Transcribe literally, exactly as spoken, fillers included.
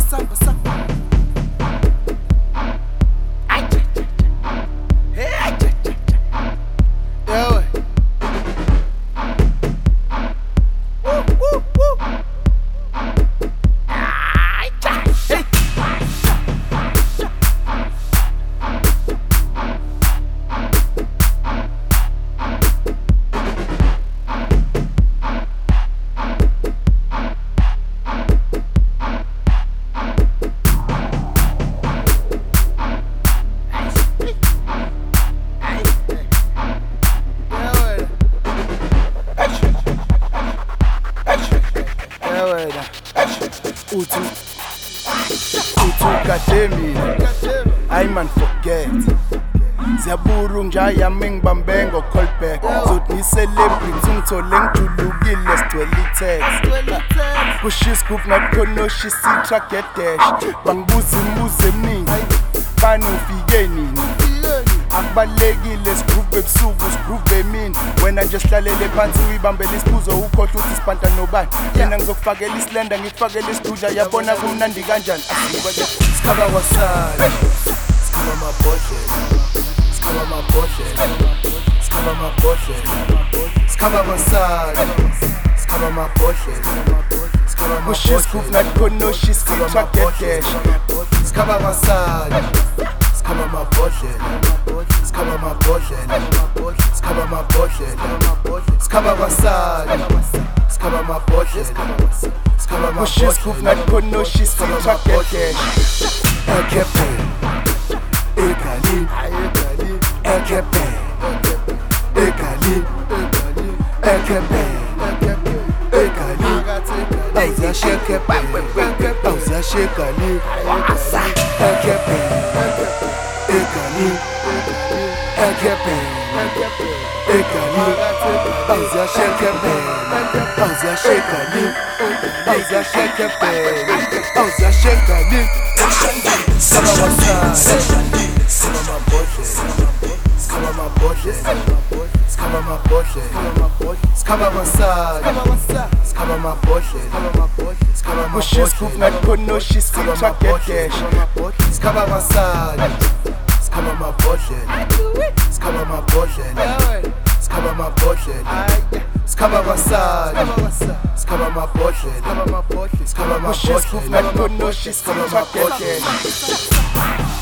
samba samba. Ay cha cha cha. Hey ay cha cha cha. Yo. Woo woo woo. Ay cha. Hey. Utu, utu kademi, I man forget. Ziyaburu njaya mingibambe ngokholback. Zothi ngicelebrity ngithole ngijulukile sigcwele text. Push scoop nakhona shisi track get dash. Bangibuza imibuzo eminingi. Bani ufike nini? Akubalekile sigroove ebusuku sigroove emini. Wena nje sihlalele phansi uyibambele isiphuzo ukhohle uthi sipanta nobani. Mina ngizokufakela isilenda ngikufakele isidudla yabona kumnandi kanjani. Sikhaba wasala. Sikhaba mabhodlela. Sikhaba mabhodlela. Sikhaba mabhodlela. Sikhaba wasala. Sikhaba mabhodlela. Sikhaba mabhodlela. Scoop nakhona shisi track get dash. Sikhaba wasala. Sikhaba mabhodlela. Sikhaba mabhodlela. Sikhaba mabhodlela. Sikhaba wasala. Sikhaba mabhodlela. Sikhaba mabhodlela. Scoop nakhona shisi track get dash. Ekepe. Ekali. Ekepe. Ekali. Ekepe. Ekali. Auza shekepe. Auza shekali. Ekepe. Ekali. Ekepe. Ekali. Auza shekepe. Auza shekali. Auza shekepe. Auza shekali. Sikhaba wasala. Sikhaba mabhodlela. Sikhaba mabhodlela. Sikhaba mabhodlela. Sikhaba wasala. Sikhaba mabhodlela. Sikhaba mabhodlela. Scoop nakhona shisi track get dash. Sikhaba wasala. Sikhaba mabhodlela. Sikhaba mabhodlela. Sikhaba mabhodlela. Sikhaba wasala. Sikhaba mabhodlela. Sikhaba mabhodlela. Scoop nakhona shisi track get dash.